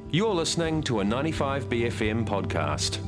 You're listening to a 95BFM podcast.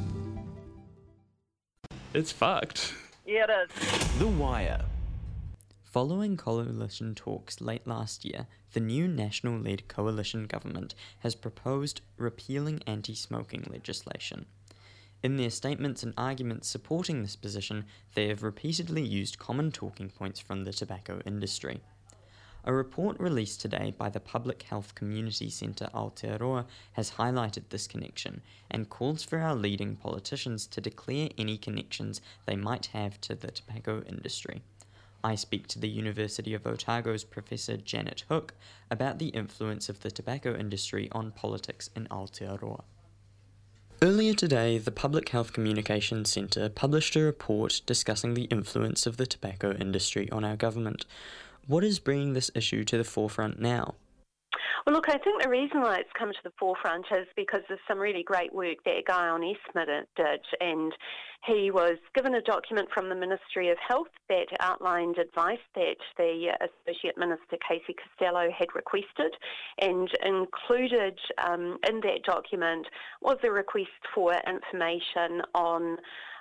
It's fucked. Yeah, it is. The Wire. Following coalition talks late last year, the new national-led coalition government has proposed repealing anti-smoking legislation. In their statements and arguments supporting this position, they have repeatedly used common talking points from the tobacco industry. A report released today by the Public Health Community Centre Aotearoa has highlighted this connection and calls for our leading politicians to declare any connections they might have to the tobacco industry. I speak to the University of Otago's Professor Janet Hook about the influence of the tobacco industry on politics in Aotearoa. Earlier today, the Public Health Communications Centre published a report discussing the influence of the tobacco industry on our government. What is bringing this issue to the forefront now? Well, look, I think the reason why it's come to the forefront is because there's some really great work that Guyon Esmond did, and he was given a document from the Ministry of Health that outlined advice that the Associate Minister Casey Costello had requested, and included in that document was a request for information on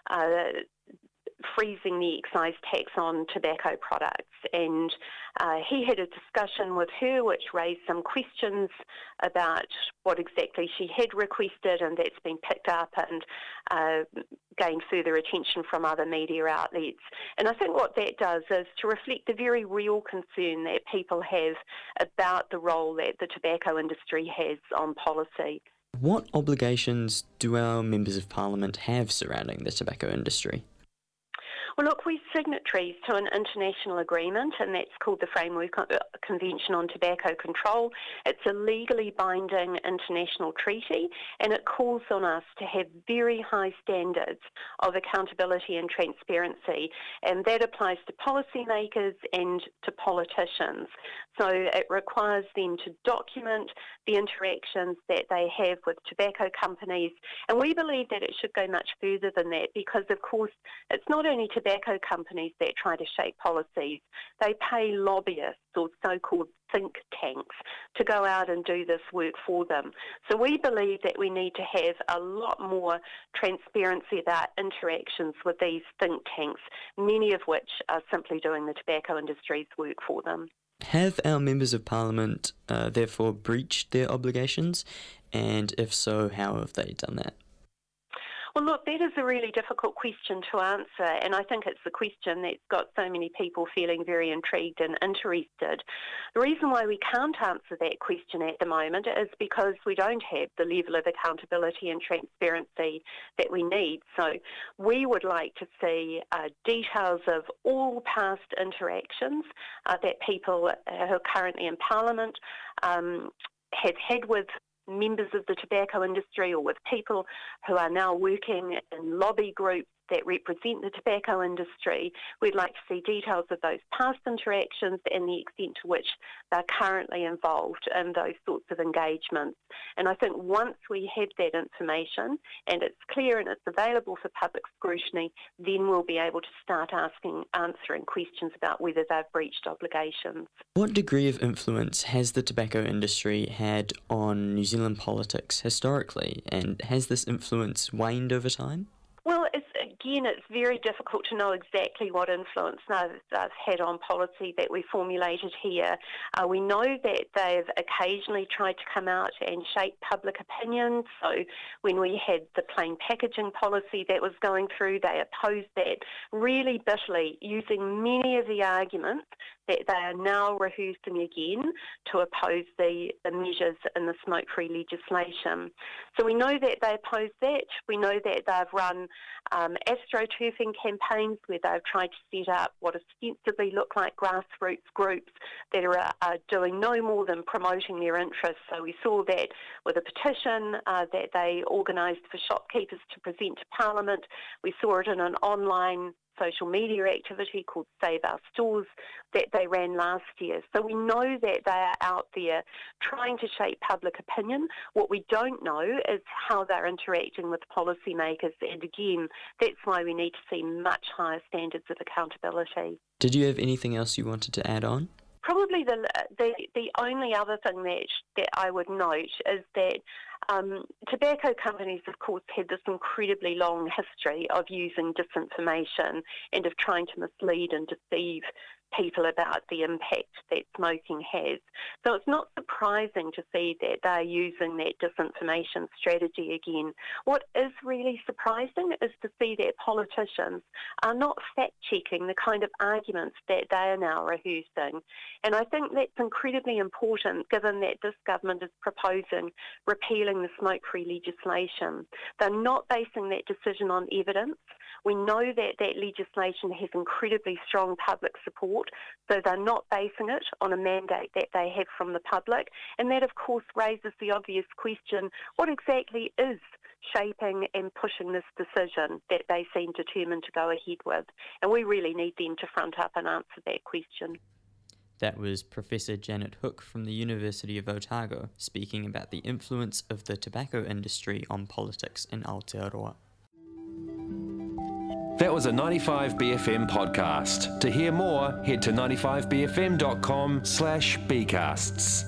freezing the excise tax on tobacco products, and he had a discussion with her which raised some questions about what exactly she had requested, and that's been picked up and gained further attention from other media outlets. And I think what that does is to reflect the very real concern that people have about the role that the tobacco industry has on policy. What obligations do our members of parliament have surrounding the tobacco industry? Well, look, we're signatories to an international agreement, and that's called the Framework Convention on Tobacco Control. It's a legally binding international treaty, and it calls on us to have very high standards of accountability and transparency, and that applies to policymakers and to politicians. So it requires them to document the interactions that they have with tobacco companies, and we believe that it should go much further than that because, of course, it's not only tobacco companies that try to shape policies. They pay lobbyists or so-called think tanks to go out and do this work for them. So we believe that we need to have a lot more transparency about interactions with these think tanks, many of which are simply doing the tobacco industry's work for them. Have our members of parliament therefore breached their obligations? And if so, how have they done that? Well, look, that is a really difficult question to answer, and I think it's the question that's got so many people feeling very intrigued and interested. The reason why we can't answer that question at the moment is because we don't have the level of accountability and transparency that we need. So we would like to see details of all past interactions that people who are currently in Parliament have had with members of the tobacco industry or with people who are now working in lobby groups that represent the tobacco industry. We'd like to see details of those past interactions and the extent to which they're currently involved in those sorts of engagements. And I think once we have that information and it's clear and it's available for public scrutiny, then we'll be able to start answering questions about whether they've breached obligations. What degree of influence has the tobacco industry had on New Zealand politics historically, and has this influence waned over time? Well, it's very difficult to know exactly what influence they've had on policy that we formulated here. We know that they've occasionally tried to come out and shape public opinion. So when we had the plain packaging policy that was going through, they opposed that really bitterly, using many of the arguments that they are now rehearsing again to oppose the measures in the smoke-free legislation. So we know that they oppose that. We know that they've run astroturfing campaigns where they've tried to set up what ostensibly look like grassroots groups that are doing no more than promoting their interests. So we saw that with a petition that they organised for shopkeepers to present to Parliament. We saw it in an online social media activity called Save Our Stores that they ran last year. So we know that they are out there trying to shape public opinion. What we don't know is how they're interacting with policymakers, and again, that's why we need to see much higher standards of accountability. Did you have anything else you wanted to add on? Probably the only other thing that I would note is that tobacco companies, of course, had this incredibly long history of using disinformation and of trying to mislead and deceive people about the impact that smoking has. So it's not surprising to see that they're using that disinformation strategy again. What is really surprising is to see that politicians are not fact-checking the kind of arguments that they are now rehearsing. And I think that's incredibly important given that this government is proposing repealing the smoke-free legislation. They're not basing that decision on evidence. We know that that legislation has incredibly strong public support, so they're not basing it on a mandate that they have from the public. And that, of course, raises the obvious question, what exactly is shaping and pushing this decision that they seem determined to go ahead with? And we really need them to front up and answer that question. That was Professor Janet Hook from the University of Otago speaking about the influence of the tobacco industry on politics in Aotearoa. That was a 95BFM podcast. To hear more, head to 95bfm.com/bcasts.